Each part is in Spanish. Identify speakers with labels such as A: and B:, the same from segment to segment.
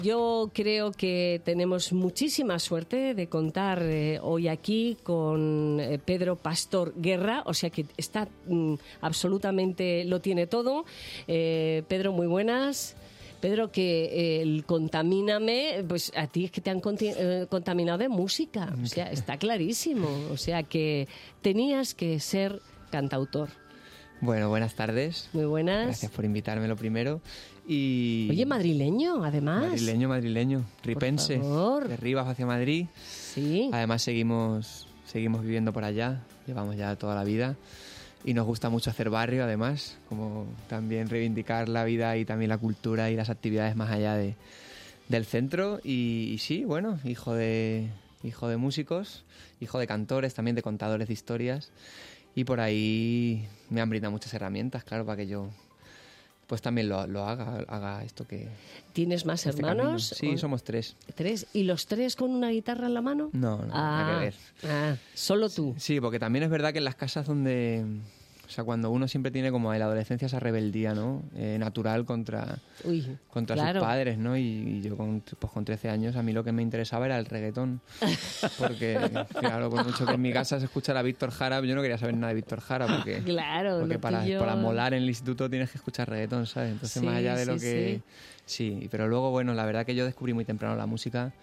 A: Yo creo que tenemos muchísima suerte de contar hoy aquí con Pedro Pastor Guerra, o sea que está absolutamente, lo tiene todo. Pedro, muy buenas. Pedro, que el Contamíname, pues a ti es que te han contaminado de música, o sea, está clarísimo, o sea que tenías que ser cantautor.
B: Bueno, buenas tardes.
A: Muy buenas.
B: Gracias por invitarme lo primero. Y...
A: Oye, madrileño, además.
B: Madrileño. Ripense.
A: Por favor.
B: De Rivas hacia Madrid.
A: Sí.
B: Además seguimos viviendo por allá. Llevamos ya toda la vida. Y nos gusta mucho hacer barrio, además. Como también reivindicar la vida y también la cultura y las actividades más allá del centro. Y sí, bueno, hijo de músicos, hijo de cantores, también de contadores de historias. Y por ahí me han brindado muchas herramientas, claro, para que yo pues también lo haga esto que...
A: ¿Tienes más hermanos?
B: Sí, somos 3.
A: ¿3? ¿Y los 3 con una guitarra en la mano?
B: No, nada que ver.
A: ¿Solo tú?
B: Sí, porque también es verdad que en las casas donde... O sea, cuando uno siempre tiene como en la adolescencia esa rebeldía, ¿no? Natural contra
A: claro.
B: sus padres, ¿no? Y yo con 13 años a mí lo que me interesaba era el reggaetón. Porque, claro, por mucho que en mi casa se escuchara a Víctor Jara, yo no quería saber nada de Víctor Jara porque,
A: claro,
B: porque para molar en el instituto tienes que escuchar reggaetón, ¿sabes? Entonces,
A: sí,
B: más allá de lo que...
A: Sí,
B: pero luego, bueno, la verdad que yo descubrí muy temprano la música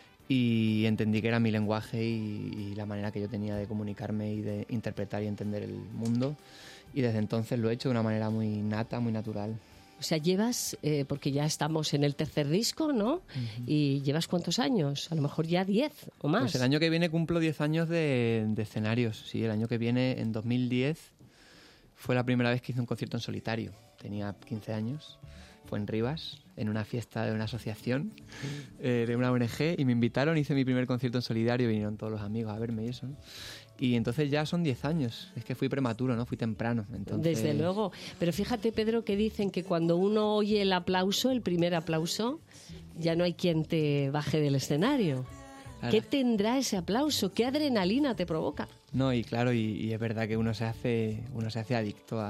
B: y entendí que era mi lenguaje y la manera que yo tenía de comunicarme y de interpretar y entender el mundo. Y desde entonces lo he hecho de una manera muy nata, muy natural.
A: O sea, llevas, porque ya estamos en el tercer disco, ¿no? Uh-huh. ¿Y llevas cuántos años? A lo mejor ya 10 o más.
B: Pues el año que viene cumplo 10 años de escenarios. Sí, el año que viene, en 2010, fue la primera vez que hice un concierto en solitario. Tenía 15 años. Fue en Rivas, en una fiesta de una asociación, de una ONG, y me invitaron, hice mi primer concierto en solidario, vinieron todos los amigos a verme y eso, ¿no? Y entonces ya son 10 años. Es que fui prematuro, ¿no? Fui temprano. Entonces...
A: Desde luego. Pero fíjate, Pedro, que dicen que cuando uno oye el aplauso, el primer aplauso, ya no hay quien te baje del escenario. Claro. ¿Qué tendrá ese aplauso? ¿Qué adrenalina te provoca?
B: No, y claro, y es verdad que uno se hace adicto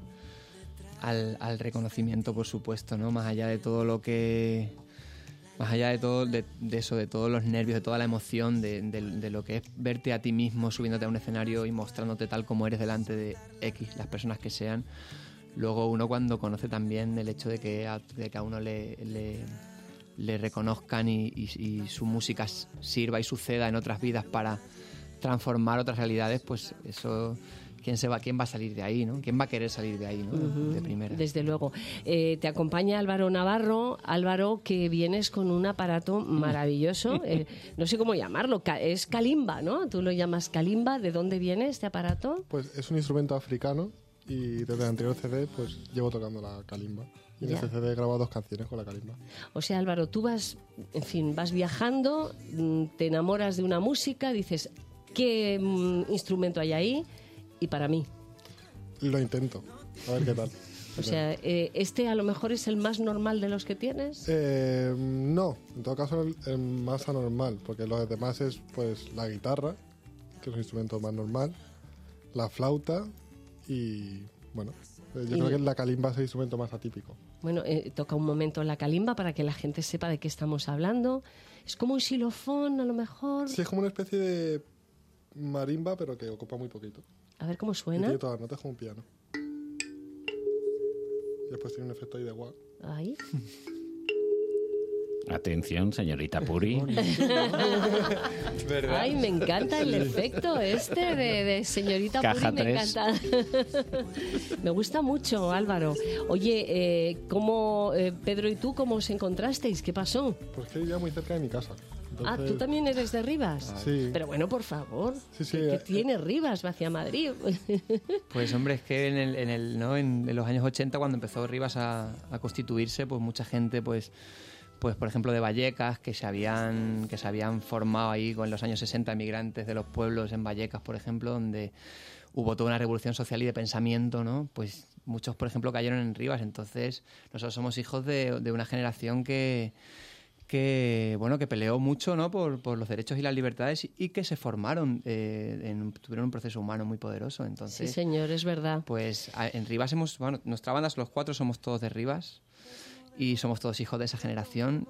B: al reconocimiento, por supuesto, ¿no? Más allá de todo lo que... Más allá de todo, de eso, de todos los nervios, de toda la emoción, de lo que es verte a ti mismo subiéndote a un escenario y mostrándote tal como eres delante de X, las personas que sean. Luego uno cuando conoce también el hecho de que a uno le reconozcan y su música sirva y suceda en otras vidas para transformar otras realidades, pues eso... ¿Quién va a salir de ahí, ¿no? ¿Quién va a querer salir de ahí, ¿no? Uh-huh. De primera.
A: Desde luego. Te acompaña Álvaro Navarro. Álvaro, que vienes con un aparato maravilloso. No sé cómo llamarlo. Es kalimba, ¿no? Tú lo llamas kalimba. ¿De dónde viene este aparato?
C: Pues es un instrumento africano y desde el anterior CD pues llevo tocando la kalimba. Y en este CD he grabado 2 canciones con la kalimba.
A: O sea, Álvaro, tú vas viajando, te enamoras de una música, dices, ¿qué instrumento hay ahí? Y para mí.
C: Lo intento. A ver qué tal.
A: O sea, ¿este a lo mejor es el más normal de los que tienes?
C: No, en todo caso el más anormal, porque los demás es pues la guitarra, que es un instrumento más normal, la flauta y bueno, yo creo que la kalimba es el instrumento más atípico.
A: Bueno, toca un momento la kalimba para que la gente sepa de qué estamos hablando. Es como un xilofón a lo mejor.
C: Sí, es como una especie de marimba, pero que ocupa muy poquito.
A: A ver cómo suena.
C: Y tiene todas las notas como un piano. Y después tiene un efecto ahí de guau.
A: Ahí.
D: Atención, señorita Puri.
B: ¿Verdad?
A: Ay, me encanta el efecto este de señorita
D: Caja
A: Puri, me
D: 3.
A: encanta. Me gusta mucho, Álvaro. Oye, Pedro y tú, ¿cómo os encontrasteis? ¿Qué pasó?
C: Pues que vivía muy cerca de mi casa. Entonces...
A: ¿tú también eres de Rivas?
C: Sí.
A: Pero bueno, por favor,
C: sí,
A: ¿qué tiene Rivas hacia Madrid?
B: Pues hombre, es que en los años 80, cuando empezó Rivas a constituirse, pues mucha gente, pues por ejemplo de Vallecas, que se habían formado ahí en los años 60 emigrantes de los pueblos en Vallecas, por ejemplo, donde hubo toda una revolución social y de pensamiento, ¿no? Pues muchos, por ejemplo, cayeron en Rivas. Entonces nosotros somos hijos de una generación que peleó mucho, ¿no? por los derechos y las libertades y que se formaron, tuvieron un proceso humano muy poderoso. Entonces,
A: sí, señor, es verdad.
B: Pues en Rivas nuestra banda, los 4 somos todos de Rivas y somos todos hijos de esa generación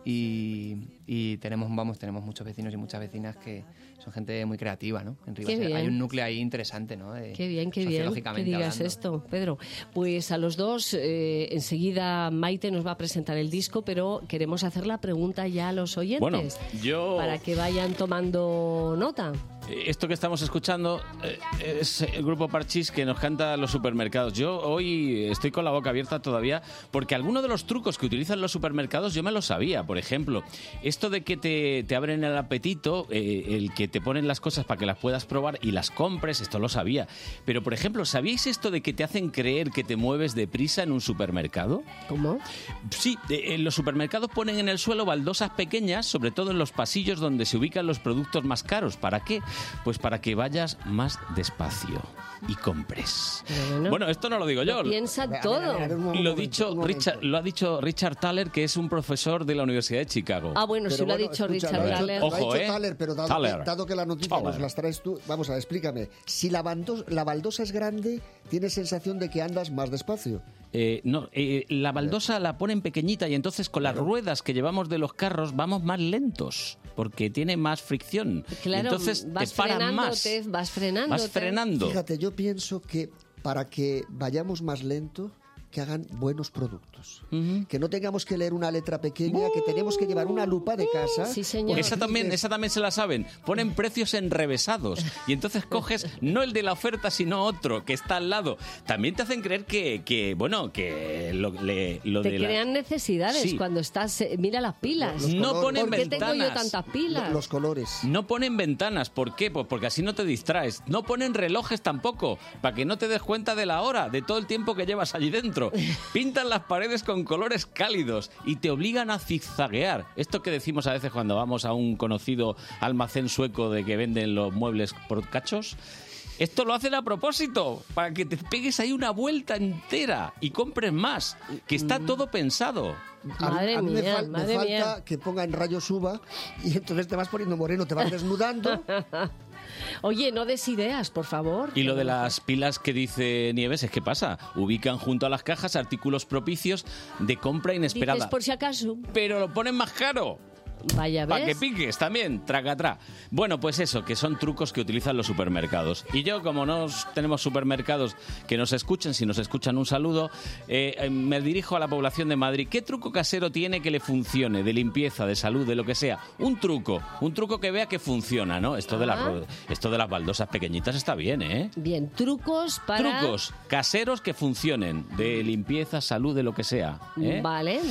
B: y tenemos muchos vecinos y muchas vecinas que son gente muy creativa, ¿no? En Ribas hay un núcleo ahí interesante, ¿no?
A: Qué bien que digas esto, Pedro. Pues a los dos, enseguida Maite nos va a presentar el disco, pero queremos hacer la pregunta ya a los oyentes para que vayan tomando nota.
D: Esto que estamos escuchando es el grupo Parchís que nos canta Los supermercados. Yo hoy estoy con la boca abierta todavía porque algunos de los trucos que utilizan los supermercados yo me los sabía. Por ejemplo, esto de que te abren el apetito, el que te ponen las cosas para que las puedas probar y las compres, esto lo sabía. Pero, por ejemplo, ¿sabíais esto de que te hacen creer que te mueves deprisa en un supermercado?
A: ¿Cómo?
D: Sí, en los supermercados ponen en el suelo baldosas pequeñas, sobre todo en los pasillos donde se ubican los productos más caros. ¿Para qué? Pues para que vayas más despacio y compres. Bueno, esto no lo digo yo.
A: Piensa todo.
D: Lo ha dicho Richard Thaler, que es un profesor de la Universidad de Chicago.
A: Ah, bueno, sí lo ha dicho Richard Thaler.
E: Ojo, Thaler, pero dado que la noticia nos las traes tú, vamos a ver, explícame. Si la baldosa es grande, ¿tienes sensación de que andas más despacio?
D: No, la baldosa la ponen pequeñita y entonces con las ruedas que llevamos de los carros vamos más lentos porque tiene más fricción.
A: Claro,
D: entonces te paran más.
A: Vas frenando.
E: Fíjate, yo pienso que para que vayamos más lento, que hagan buenos productos. Que no tengamos que leer una letra pequeña, que tenemos que llevar una lupa de casa.
A: Sí, señor.
D: Esa también se la saben. Ponen precios enrevesados y entonces coges no el de la oferta, sino otro que está al lado. También te hacen creer que lo
A: te
D: de
A: crean necesidades
D: sí.
A: Cuando estás... mira las pilas.
D: No ponen
A: ¿Por qué
D: ventanas.
A: tengo yo tantas pilas?
E: Los colores.
D: No ponen ventanas. ¿Por qué? Pues porque así no te distraes. No ponen relojes tampoco, para que no te des cuenta de la hora, de todo el tiempo que llevas allí dentro. Pintan las paredes con colores cálidos y te obligan a zigzaguear. Esto que decimos a veces cuando vamos a un conocido almacén sueco de que venden los muebles por cachos. Esto lo hacen a propósito, para que te pegues ahí una vuelta entera y compres más, que está todo pensado.
A: Madre
E: a mí me
A: mía,
E: falta que pongan rayos uva y entonces te vas poniendo moreno, te vas desnudando.
A: Oye, no des ideas, por favor.
D: Y lo de las pilas que dice Nieves, ¿qué pasa? Ubican junto a las cajas artículos propicios de compra inesperada.
A: Dices por si acaso.
D: Pero lo ponen más caro.
A: Vaya, ¿ves?
D: Para que piques también, tracatrá. Bueno, pues eso, que son trucos que utilizan los supermercados. Y yo, como no tenemos supermercados que nos escuchen, si nos escuchan un saludo, me dirijo a la población de Madrid. ¿Qué truco casero tiene que le funcione? De limpieza, de salud, de lo que sea. Un truco que vea que funciona, ¿no? Esto de las baldosas pequeñitas está bien, ¿eh?
A: Bien, trucos
D: caseros que funcionen, de limpieza, salud, de lo que sea.
A: Vale.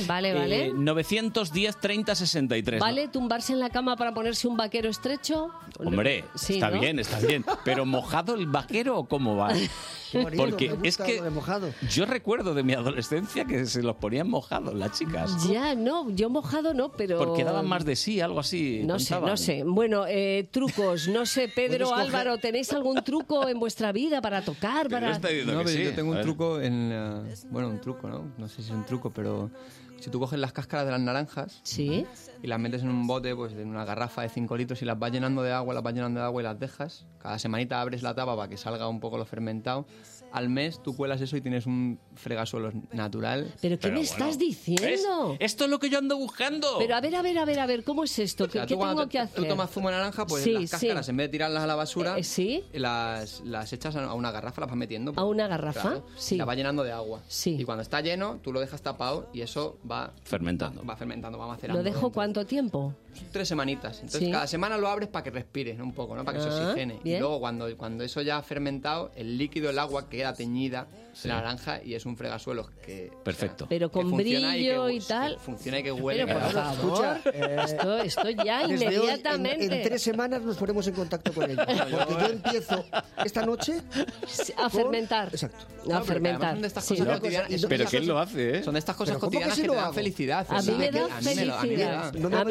D: 910 30 63.
A: ¿Vale tumbarse en la cama para ponerse un vaquero estrecho?
D: Hombre,
A: sí,
D: está
A: ¿no?
D: bien. ¿Pero mojado el vaquero o cómo va? Porque es que yo recuerdo de mi adolescencia que se los ponían mojados las chicas.
A: Ya, no, yo mojado no, pero...
D: Porque daban más de sí, algo así.
A: No sé. Bueno, trucos, no sé, Pedro, Álvaro, ¿tenéis algún truco en vuestra vida para tocar?
B: Yo tengo un truco un truco, ¿no? No sé si es un truco, pero... Si tú coges las cáscaras de las naranjas
A: ¿sí?
B: Y las metes en un bote, pues en una garrafa de 5 litros y las vas llenando de agua y las dejas. Cada semanita abres la tapa para que salga un poco lo fermentado. Al mes tú cuelas eso y tienes un fregasuelos natural.
A: ¿Pero qué me estás diciendo?
D: Esto es lo que yo ando buscando.
A: Pero a ver, ¿cómo es esto? ¿Qué tengo que hacer?
B: Tú tomas zumo de naranja, pues las cáscaras, en vez de tirarlas a la basura, las echas a una garrafa, las vas metiendo.
A: ¿A una garrafa?
B: Claro,
A: sí.
B: La vas llenando de agua.
A: Sí.
B: Y cuando está lleno, tú lo dejas tapado y eso va
D: fermentando.
B: Va macerando.
A: ¿Lo dejo cuánto tiempo?
B: 3 semanitas. Entonces cada semana lo abres para que respires un poco, ¿no? Para que se oxigene.
A: Bien.
B: Y luego cuando eso ya ha fermentado, el líquido, el agua queda teñida de la naranja y es un fregasuelos que...
D: Perfecto.
A: Pero con brillo y tal.
B: Funciona y que huele.
A: Pero por favor, esto ya inmediatamente.
E: En 3 semanas nos ponemos en contacto con ellos. Porque yo empiezo esta noche
A: a fermentar.
E: Exacto.
A: A fermentar.
B: Son de estas cosas cotidianas.
D: Pero que él lo hace, ¿eh?
B: Son de estas cosas cotidianas que te dan felicidad.
A: A mí me da felicidad. A mí me da felicidad.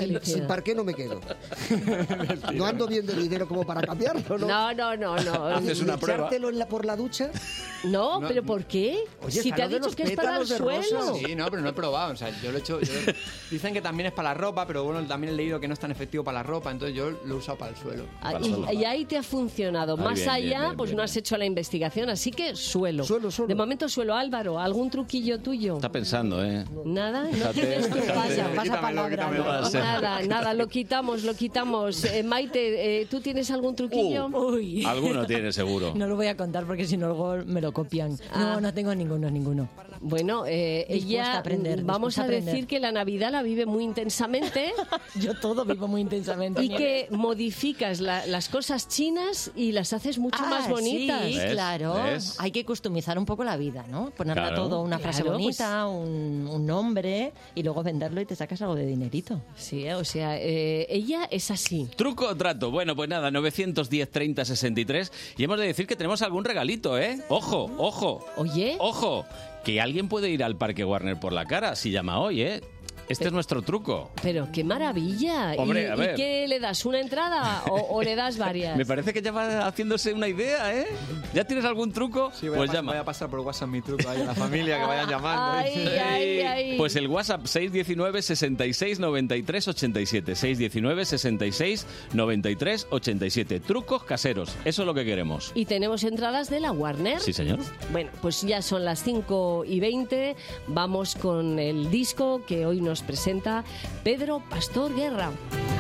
E: sin
A: felicidad.
E: parqué no me quedo. No ando bien de dinero como para cambiarlo, ¿no?
A: No.
D: Haces una prueba.
E: ¿Echártelo por la ducha?
A: No, pero ¿por qué?
E: Oye,
A: Si te
E: está
A: ha
E: lo de
A: dicho
E: los
A: que es para el
E: pétalos de rosa.
A: suelo.
B: Sí, no, pero no he probado. O sea, yo lo he hecho. Dicen que también es para la ropa, pero bueno, también he leído que no es tan efectivo para la ropa, entonces yo lo he usado para el suelo.
A: Ah,
D: Para suelo.
A: y ahí te ha funcionado.
D: Ay,
A: Más
D: bien,
A: allá,
D: bien,
A: pues
D: bien,
A: no has
D: bien.
A: hecho la investigación, así que suelo.
E: Suelo.
A: De momento suelo. Álvaro, ¿algún truquillo tuyo?
D: Está pensando, ¿eh?
A: Nada, no
D: Fíjate,
A: tienes tu
D: fíjate.
A: pasa palabra.
D: quítamelo.
A: Nada, lo quitamos. Maite, ¿tú tienes algún truquillo?
F: Uy.
D: Alguno tiene seguro.
F: No lo voy a contar porque si no luego me lo copian.
A: Ah.
F: No tengo ninguno.
A: Bueno,
F: Dispuesta
A: ella,
F: a aprender,
A: vamos
F: dispuesta
A: a
F: a aprender.
A: decir que la Navidad la vive muy intensamente
F: Yo todo vivo muy intensamente.
A: y que modificas las cosas chinas y las haces mucho más bonitas.
F: Sí,
D: ¿Ves?
F: claro.
D: ¿Ves?
F: Hay que customizar un poco la vida, ¿no? Ponerle
D: Claro.
F: todo una frase
A: Claro,
F: bonita, un nombre y luego venderlo y te sacas algo de dinerito.
A: Sí, o sea, ella es así.
D: ¿Truco o trato? Bueno, pues nada, 910 30 63. Y hemos de decir que tenemos algún regalito, ¿eh? Ojo,
A: Oye,
D: ojo. Que alguien puede ir al Parque Warner por la cara si llama hoy, ¿eh? Este es nuestro truco.
A: pero qué maravilla.
D: Hombre,
A: ¿Y,
D: a ver.
A: ¿y qué le das? ¿Una entrada o le das varias?
D: Me parece que ya va haciéndose una idea, ¿eh? ¿Ya tienes algún truco?
B: Sí,
D: pues llama.
B: voy a pasar por WhatsApp mi truco ahí a la familia que vayan llamando.
A: Ay.
D: Pues el WhatsApp 619 66 93 87. 619 66 93 87. Trucos caseros. Eso es lo que queremos.
A: Y tenemos entradas de la Warner.
D: Sí, señor.
A: Bueno, pues ya son las 5:20. Vamos con el disco que hoy nos presenta Pedro Pastor Guerra.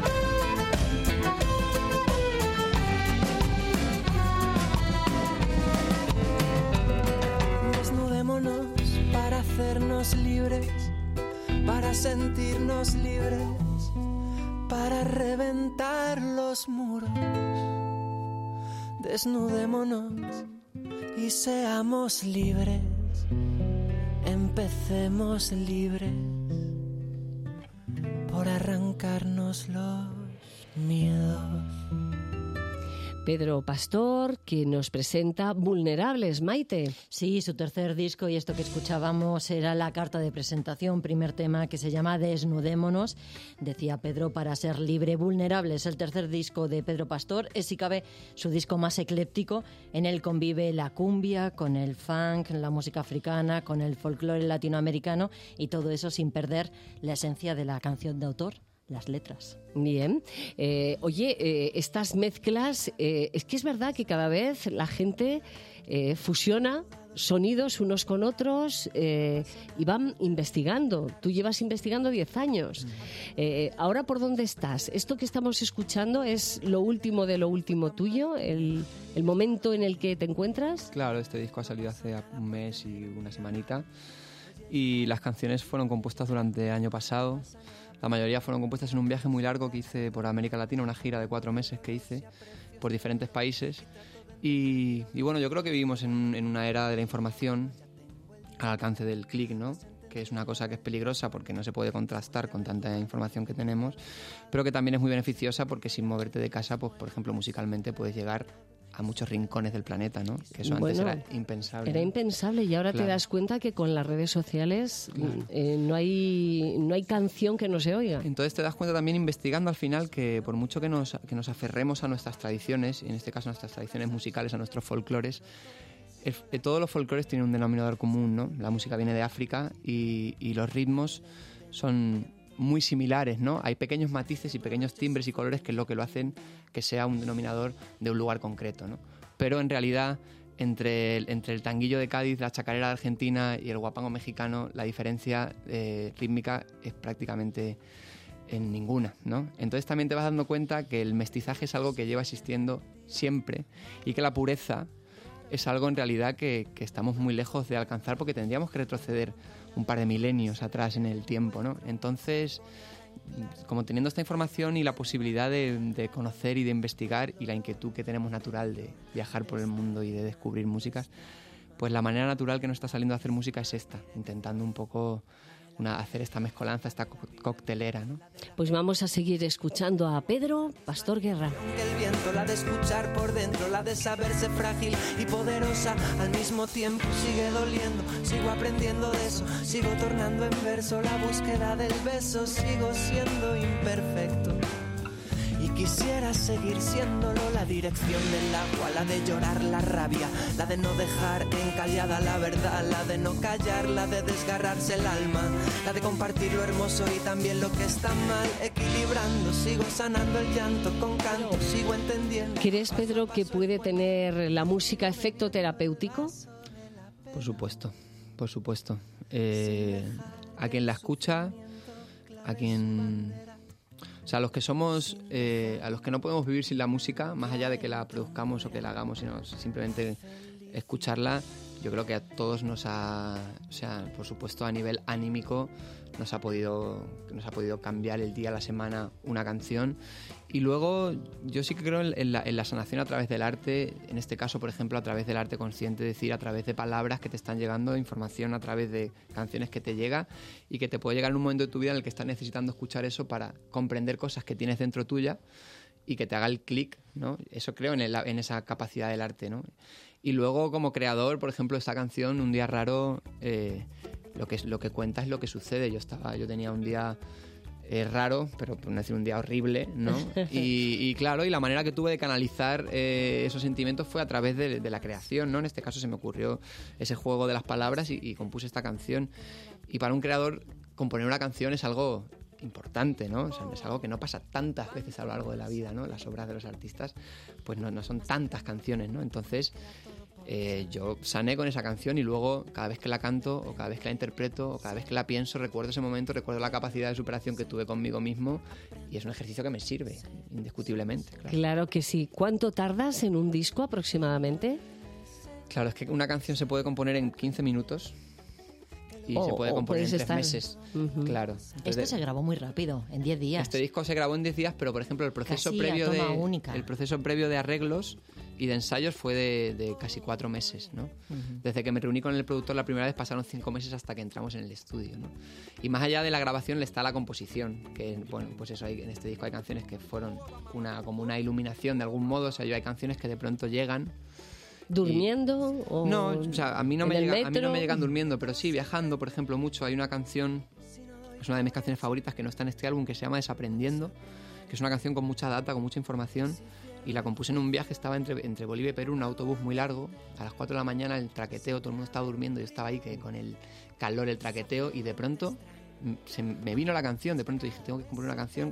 G: Desnudémonos para hacernos libres, para sentirnos libres, para reventar los muros. Desnudémonos y seamos libres, empecemos libres por arrancarnos los miedos.
A: Pedro Pastor, que nos presenta Vulnerables, Maite.
F: Sí, su tercer disco y esto que escuchábamos era la carta de presentación, primer tema que se llama Desnudémonos. Decía Pedro, para ser libre, vulnerable. Es el tercer disco de Pedro Pastor. Es, si cabe, su disco más ecléptico. En él convive la cumbia con el funk, la música africana, con el folclore latinoamericano y todo eso sin perder la esencia de la canción de autor, las letras.
A: Bien. Estas mezclas, es que es verdad que cada vez la gente fusiona sonidos unos con otros y van investigando. Tú llevas investigando 10 años. Ahora, ¿por dónde estás? ¿Esto que estamos escuchando es lo último de lo último tuyo? ¿El momento en el que te encuentras?
B: Claro, este disco ha salido hace un mes y una semanita y las canciones fueron compuestas durante el año pasado. La mayoría fueron compuestas en un viaje muy largo que hice por América Latina, una gira de 4 meses que hice por diferentes países. Y bueno, yo creo que vivimos en una era de la información al alcance del clic, ¿no? Que es una cosa que es peligrosa porque no se puede contrastar con tanta información que tenemos, pero que también es muy beneficiosa porque sin moverte de casa, pues por ejemplo musicalmente puedes llegar a muchos rincones del planeta, ¿no? Que eso antes
A: Bueno,
B: era impensable.
A: Era impensable y ahora
B: Claro.
A: te das cuenta que con las redes sociales no hay canción que no se oiga.
B: Entonces te das cuenta también investigando al final que por mucho que nos aferremos a nuestras tradiciones, y en este caso a nuestras tradiciones musicales, a nuestros folclores, todos los folclores tienen un denominador común, ¿no? La música viene de África y los ritmos son muy similares, ¿no? Hay pequeños matices y pequeños timbres y colores que es lo que lo hacen que sea un denominador de un lugar concreto, ¿no? Pero en realidad entre el tanguillo de Cádiz, la chacarera de Argentina y el guapango mexicano, la diferencia rítmica es prácticamente en ninguna, ¿no? Entonces también te vas dando cuenta que el mestizaje es algo que lleva existiendo siempre y que la pureza es algo en realidad que estamos muy lejos de alcanzar porque tendríamos que retroceder un par de milenios atrás en el tiempo, ¿no? Entonces, como teniendo esta información y la posibilidad de conocer y de investigar y la inquietud que tenemos natural de viajar por el mundo y de descubrir músicas, pues la manera natural que nos está saliendo a hacer música es esta, intentando un poco hacer esta mezcolanza, esta coctelera, ¿no?
A: Pues vamos a seguir escuchando a Pedro Pastor Guerra.
G: El viento, la de escuchar por dentro, la de saberse frágil y poderosa al mismo tiempo. Sigue doliendo, sigo aprendiendo de eso, sigo tornando en verso la búsqueda del beso, sigo siendo imperfecto. Y quisiera seguir siéndolo, la dirección del agua, la de llorar la rabia, la de no dejar encallada la verdad, la de no callar, la de desgarrarse el alma, la de compartir lo hermoso y también lo que está mal, equilibrando, sigo sanando el llanto con canto, sigo entendiendo.
A: ¿Crees, Pedro, que puede tener la música efecto terapéutico?
B: Por supuesto, por supuesto. A quien la escucha, a quien... O sea, a los que somos, a los que no podemos vivir sin la música, más allá de que la produzcamos o que la hagamos, sino simplemente escucharla, yo creo que a todos nos ha, o sea, por supuesto a nivel anímico, nos ha podido cambiar el día, la semana, una canción. Y luego yo sí que creo en la sanación a través del arte, en este caso, por ejemplo, a través del arte consciente, es decir, a través de palabras que te están llegando, información a través de canciones que te llega y que te puede llegar en un momento de tu vida en el que estás necesitando escuchar eso para comprender cosas que tienes dentro tuya y que te haga el clic, ¿no? Eso creo en esa capacidad del arte, ¿no? Y luego, como creador, por ejemplo, esta canción, Un día raro, lo que cuenta es lo que sucede. Yo tenía un día raro, pero por no decir un día horrible, ¿no? Y claro, y la manera que tuve de canalizar esos sentimientos fue a través de la creación, ¿no? En este caso se me ocurrió ese juego de las palabras y compuse esta canción. Y para un creador, componer una canción es algo importante, ¿no? O sea, es algo que no pasa tantas veces a lo largo de la vida, ¿no? Las obras de los artistas, pues no son tantas canciones, ¿no? Entonces, yo sané con esa canción y luego cada vez que la canto o cada vez que la interpreto o cada vez que la pienso, recuerdo ese momento, recuerdo la capacidad de superación que tuve conmigo mismo y es un ejercicio que me sirve, indiscutiblemente.
A: Claro que sí. ¿Cuánto tardas en un disco aproximadamente?
B: Claro, es que una canción se puede componer en 15 minutos. Y se puede componer en 3 meses.
A: Uh-huh.
B: Claro.
F: Entonces, esto se grabó muy rápido, en 10 días.
B: Este disco se grabó en 10 días, pero por ejemplo el proceso previo de arreglos y de ensayos fue de casi 4 meses, ¿no? Uh-huh. Desde que me reuní con el productor la primera vez pasaron 5 meses hasta que entramos en el estudio, ¿no? Y más allá de la grabación está la composición, que bueno, pues eso, en este disco hay canciones que fueron como una iluminación de algún modo, o sea, hay canciones que de pronto llegan
A: ¿durmiendo? O
B: no, o sea, a mí no me llegan durmiendo, pero sí, viajando, por ejemplo, mucho. Hay una canción, es una de mis canciones favoritas que no está en este álbum, que se llama Desaprendiendo, que es una canción con mucha data, con mucha información, y la compuse en un viaje, estaba entre Bolivia y Perú, un autobús muy largo, a las 4 de la mañana, el traqueteo, todo el mundo estaba durmiendo, yo estaba ahí con el calor, el traqueteo, y de pronto me vino la canción, de pronto dije, tengo que componer una canción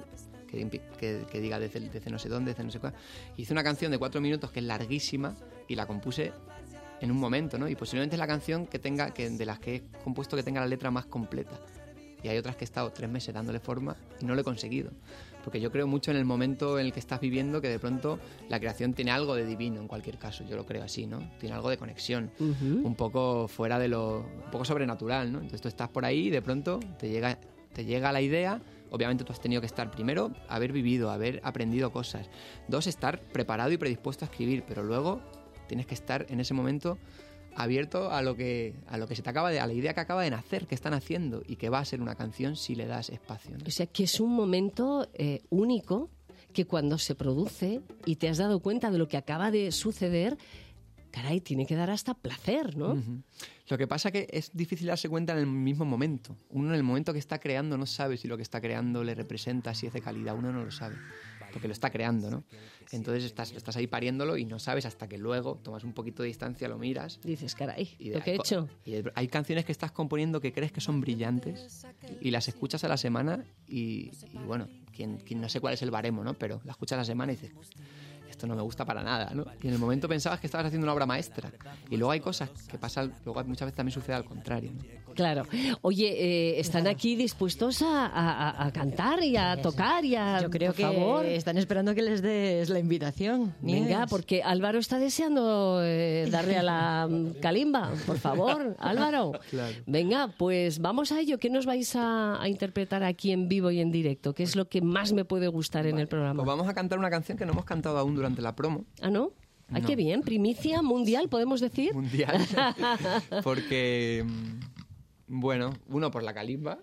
B: que diga desde no sé dónde, desde no sé cuál. Hice una canción de 4 minutos que es larguísima y la compuse en un momento, ¿no? Y posiblemente es la canción de las que he compuesto que tenga la letra más completa. Y hay otras que he estado 3 meses dándole forma y no lo he conseguido. Porque yo creo mucho en el momento en el que estás viviendo, que de pronto la creación tiene algo de divino en cualquier caso. Yo lo creo así, ¿no? Tiene algo de conexión, un poco fuera de un poco sobrenatural, ¿no? Entonces tú estás por ahí y de pronto te llega la idea. Obviamente tú has tenido que estar, primero, haber vivido, haber aprendido cosas. 2, estar preparado y predispuesto a escribir, pero luego tienes que estar en ese momento abierto a lo que se te acaba a la idea que acaba de nacer, que están haciendo y que va a ser una canción si le das espacio, ¿no?
A: O sea, que es un momento único que cuando se produce y te has dado cuenta de lo que acaba de suceder, caray, tiene que dar hasta placer, ¿no?
B: Uh-huh. Lo que pasa que es difícil darse cuenta en el mismo momento. Uno en el momento que está creando no sabe si lo que está creando le representa, si es de calidad. Uno no lo sabe, porque lo está creando, ¿no? Entonces estás ahí pariéndolo y no sabes hasta que luego tomas un poquito de distancia, lo miras.
A: Dices, caray, lo que he hecho.
B: Y hay canciones que estás componiendo que crees que son brillantes y las escuchas a la semana y bueno, quien no sé cuál es el baremo, ¿no? Pero la escuchas a la semana y dices, esto no me gusta para nada, ¿no? Y en el momento pensabas que estabas haciendo una obra maestra. Y luego hay cosas que pasan, luego muchas veces también sucede al contrario, ¿no?
A: Claro. Oye, ¿están aquí dispuestos a cantar y a tocar y a...
F: Yo creo
A: por favor,
F: están esperando que les des la invitación.
A: Venga, porque Álvaro está deseando darle a la calimba. Por favor, Álvaro.
B: Claro.
A: Venga, pues vamos a ello. ¿Qué nos vais a interpretar aquí en vivo y en directo? ¿Qué es lo que más me puede gustar en el programa?
B: Pues vamos a cantar una canción que no hemos cantado aún durante la promo.
A: ¿Ah, no? Ay,
B: No.
A: qué bien. Primicia mundial, podemos decir.
B: Mundial. Porque, bueno, uno por la calimba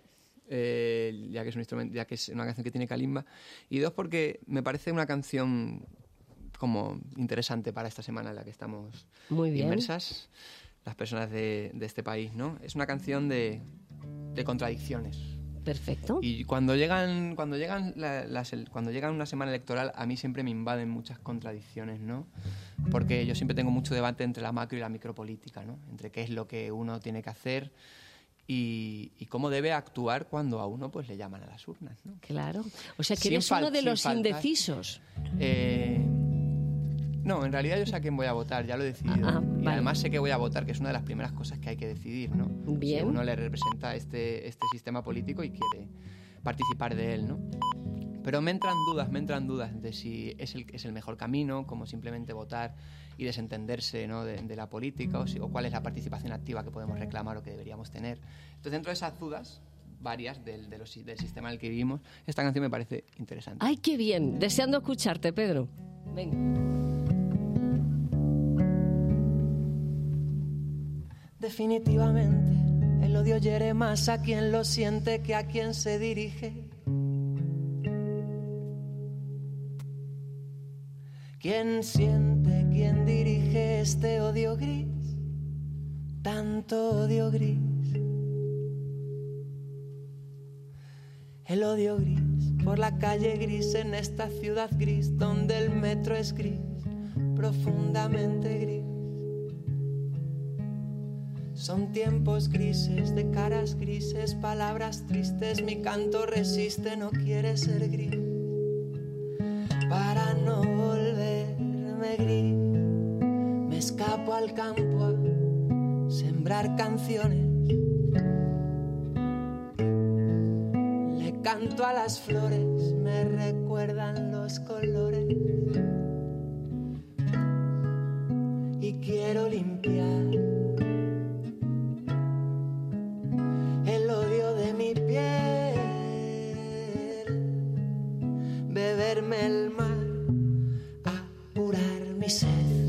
B: ya que es un instrumento, ya que es una canción que tiene calimba, y 2 porque me parece una canción como interesante para esta semana en la que estamos
A: Muy bien.
B: inmersas las personas de este país, ¿no? Es una canción de contradicciones.
A: Perfecto.
B: Y cuando llegan una semana electoral, a mí siempre me invaden muchas contradicciones, ¿no? Porque yo siempre tengo mucho debate entre la macro y la micropolítica, ¿no? Entre qué es lo que uno tiene que hacer y cómo debe actuar cuando a uno pues le llaman a las urnas, ¿no?
A: Claro. O sea, que
B: Sin
A: eres uno de
B: sin
A: los
B: faltar.
A: indecisos.
B: No, en realidad yo sé a quién voy a votar, ya lo he decidido. Y
A: vale.
B: además sé que voy a votar, que es una de las primeras cosas que hay que decidir, ¿no?
A: Bien.
B: Si uno le representa este sistema político y quiere participar de él, ¿no? Pero me entran dudas de si es el mejor camino, como simplemente votar y desentenderse, ¿no? de la política, o cuál es la participación activa que podemos reclamar o que deberíamos tener. Entonces, dentro de esas dudas varias del sistema en el que vivimos, esta canción me parece interesante.
A: ¡Ay, qué bien! Deseando escucharte, Pedro. Venga.
G: Definitivamente, el odio hiere más a quien lo siente que a quien se dirige. ¿Quién siente, quién dirige este odio gris? Tanto odio gris. El odio gris por la calle gris en esta ciudad gris donde el metro es gris, profundamente gris. Son tiempos grises, de caras grises, palabras tristes, mi canto resiste, no quiere ser gris. Para no volverme gris, me escapo al campo a sembrar canciones. Le canto a las flores, me recuerdan los colores. Y quiero limpiar el odio de mi piel, beberme el mar, apurar mi sed.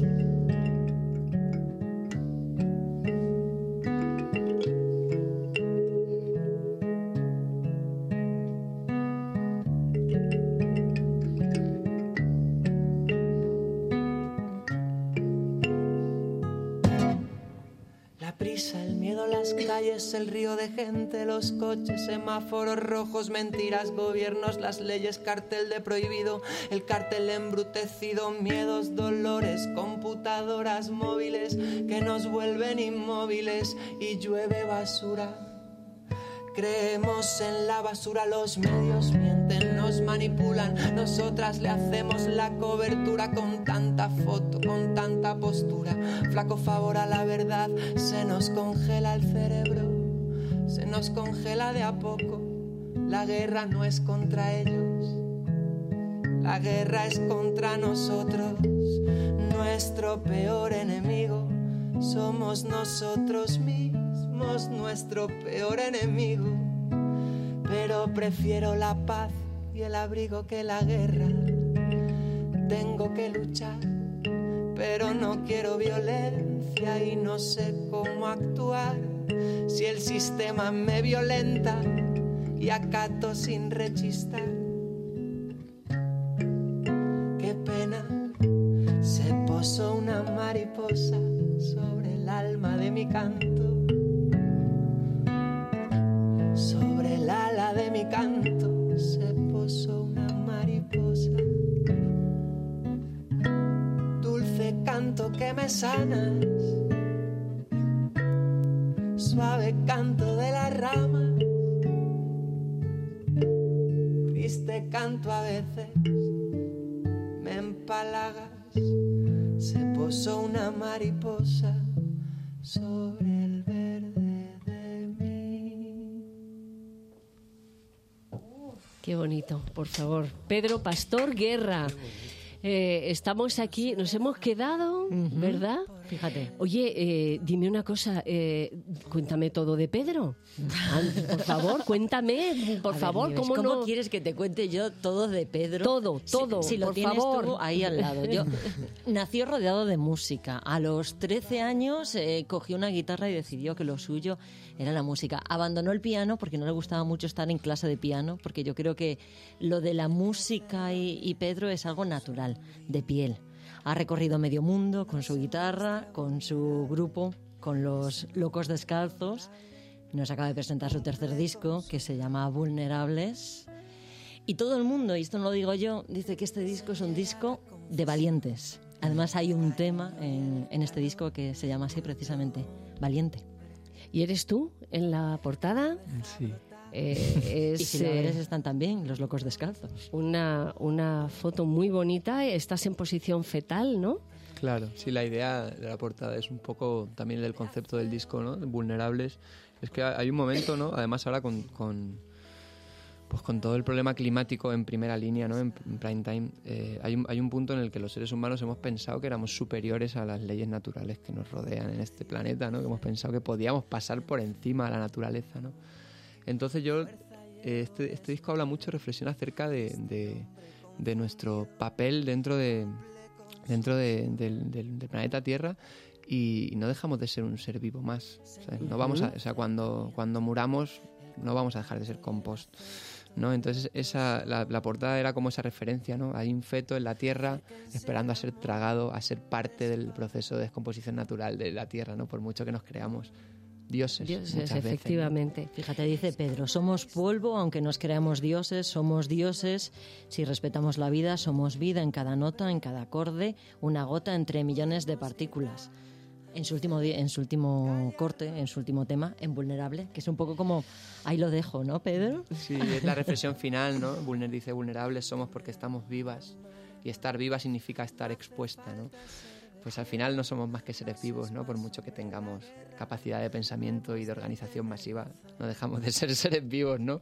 G: La prisa, el miedo, las calles, el río de gente, los coches, semáforos rojos, mentiras, gobiernos, las leyes, cartel de prohibido, el cartel embrutecido, miedos, dolores, computadoras móviles que nos vuelven inmóviles y llueve basura. Creemos en la basura, los medios mienten, nos manipulan, nosotras le hacemos la cobertura con tanta foto, con tanta postura. Flaco favor a la verdad, se nos congela el cerebro, se nos congela de a poco. La guerra no es contra ellos, la guerra es contra nosotros. Nuestro peor enemigo somos nosotros mismos, nuestro peor enemigo. Pero prefiero la paz y el abrigo que la guerra. Tengo que luchar, pero no quiero violencia y no sé cómo actuar. Si el sistema me violenta y acato sin rechistar. Qué pena, se posó una mariposa sobre el alma de mi canto. Sobre el ala de mi canto se posó una mariposa. Dulce canto que me sanas, suave canto de la rama. Triste canto a veces, me empalagas. Se posó una mariposa sobre el verde de mí.
A: Qué bonito, por favor. Pedro Pastor Guerra. Estamos aquí, nos hemos quedado, ¿verdad?
F: Fíjate.
A: Oye, dime una cosa, cuéntame todo de Pedro. Por favor, cuéntame, por favor,
F: Nieves,
A: ¿cómo no?
F: quieres que te cuente yo todo de Pedro?
A: Todo,
F: Si lo
A: por
F: tienes
A: favor.
F: tú ahí al lado. Nació rodeado de música. A los 13 años cogió una guitarra y decidió que lo suyo era la música. Abandonó el piano porque no le gustaba mucho estar en clase de piano, porque yo creo que lo de la música y Pedro es algo natural, de piel. Ha recorrido medio mundo con su guitarra, con su grupo, con los Locos Descalzos. Nos acaba de presentar su tercer disco, que se llama Vulnerables. Y todo el mundo, y esto no lo digo yo, dice que este disco es un disco de valientes. Además hay un tema en este disco que se llama así precisamente, Valiente.
A: ¿Y eres tú en la portada?
B: Sí.
F: Y si la ves están también los Locos Descalzos.
A: Una foto muy bonita, estás en posición fetal, ¿no?
B: Claro, sí, la idea de la portada es un poco también del concepto del disco, ¿no? Vulnerables. Es que hay un momento, ¿no? Además ahora con todo el problema climático en primera línea, ¿no? En prime time, hay un punto en el que los seres humanos hemos pensado que éramos superiores a las leyes naturales que nos rodean en este planeta, ¿no? Que hemos pensado que podíamos pasar por encima de la naturaleza, ¿no? Entonces este disco habla mucho, reflexiona acerca de nuestro papel dentro del planeta Tierra, y no dejamos de ser un ser vivo más. O sea, no vamos a, o sea, cuando muramos no vamos a dejar de ser compost, ¿no? Entonces la portada era como esa referencia, ¿no? Hay un feto en la Tierra esperando a ser tragado, a ser parte del proceso de descomposición natural de la Tierra, ¿no? Por mucho que nos creamos dioses muchas
A: efectivamente.
B: veces, ¿no?
F: Fíjate, dice Pedro, somos polvo aunque nos creamos dioses, somos dioses si respetamos la vida, somos vida en cada nota, en cada acorde, una gota entre millones de partículas. En su último corte, en su último tema, en Vulnerable, que es un poco como, ahí lo dejo, ¿no, Pedro?
B: Sí, es la reflexión final, ¿no? Dice, vulnerables somos porque estamos vivas, y estar viva significa estar expuesta, ¿no? Pues al final no somos más que seres vivos, ¿no? Por mucho que tengamos capacidad de pensamiento y de organización masiva, no dejamos de ser seres vivos, ¿no?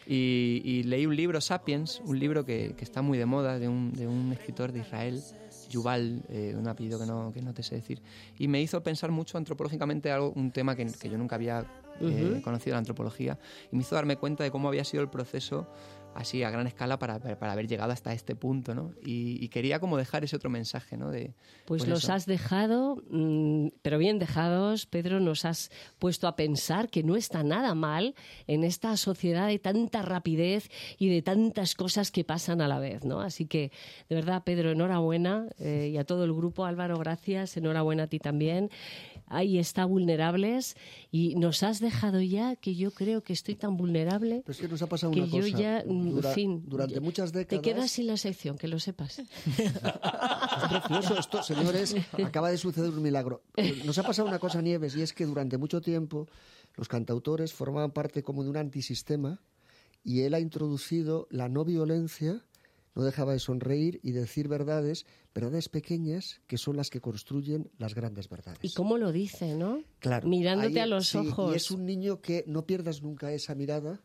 B: Y leí un libro, Sapiens, un libro que está muy de moda, de un escritor de Israel, Yuval, un apellido que no te sé decir, y me hizo pensar mucho antropológicamente un tema que yo nunca había conocido, la antropología, y me hizo darme cuenta de cómo había sido el proceso así a gran escala para haber llegado hasta este punto, ¿no? Y quería como dejar ese otro mensaje, ¿no?
A: Pues los
B: eso.
A: has dejado, pero bien dejados, Pedro, nos has puesto a pensar que no está nada mal en esta sociedad de tanta rapidez y de tantas cosas que pasan a la vez, ¿no? Así que, de verdad, Pedro, enhorabuena, y a todo el grupo, Álvaro, gracias, enhorabuena a ti también. Ahí está, Vulnerables, y nos has dejado ya, que yo creo que estoy tan vulnerable.
E: Pero es que nos ha pasado
A: que
E: una cosa.
A: yo ya,
E: Durante muchas décadas...
A: Te quedas sin la sección, que lo sepas.
E: Es precioso esto, señores. Acaba de suceder un milagro. Nos ha pasado una cosa, Nieves, y es que durante mucho tiempo los cantautores formaban parte como de un antisistema, y él ha introducido la no violencia, no dejaba de sonreír y decir verdades pequeñas que son las que construyen las grandes verdades.
A: ¿Y cómo lo dice, no?
E: Claro.
A: Mirándote a los
E: sí,
A: ojos.
E: Y es un niño que no pierdas nunca esa mirada,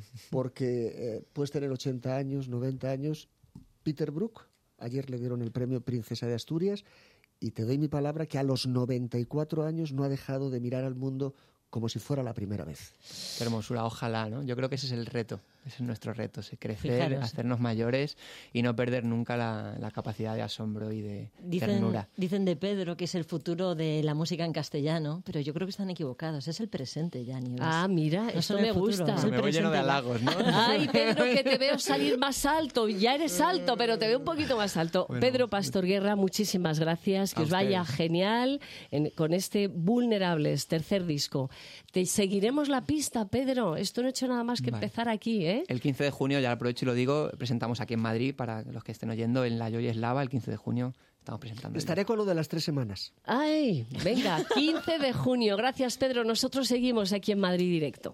E: porque puedes tener 80 años, 90 años. Peter Brook, ayer le dieron el premio Princesa de Asturias, y te doy mi palabra que a los 94 años no ha dejado de mirar al mundo como si fuera la primera vez.
B: Qué hermosura, ojalá, ¿no? Yo creo que ese es el reto, ese es nuestro reto, crecer,
F: Fijaros.
B: hacernos mayores y no perder nunca la capacidad de asombro y de ternura.
F: Dicen de Pedro que es el futuro de la música en castellano, pero yo creo que están equivocados, es el presente ya, Nieves.
A: Ah, mira,
F: No
A: eso
F: solo el
A: me
F: futuro,
A: gusta.
F: es el
B: Me voy lleno de
F: presente ya.
B: halagos, ¿no?
A: Ay, Pedro, que te veo salir más alto. Ya eres alto, pero te veo un poquito más alto.
B: Bueno,
A: Pedro Pastor Guerra, muchísimas gracias. Que
B: a
A: os vaya
B: ustedes.
A: genial con este Vulnerables, tercer disco. Te seguiremos la pista, Pedro. Esto no he hecho nada más que
B: Vale.
A: empezar aquí, ¿eh?
B: El 15 de junio, ya aprovecho y lo digo, presentamos aquí en Madrid, para los que estén oyendo, en la Joy Eslava, el 15 de junio estamos presentando.
E: Estaré con lo de las 3 semanas.
A: Ay, venga, 15 de junio. Gracias, Pedro. Nosotros seguimos aquí en Madrid Directo.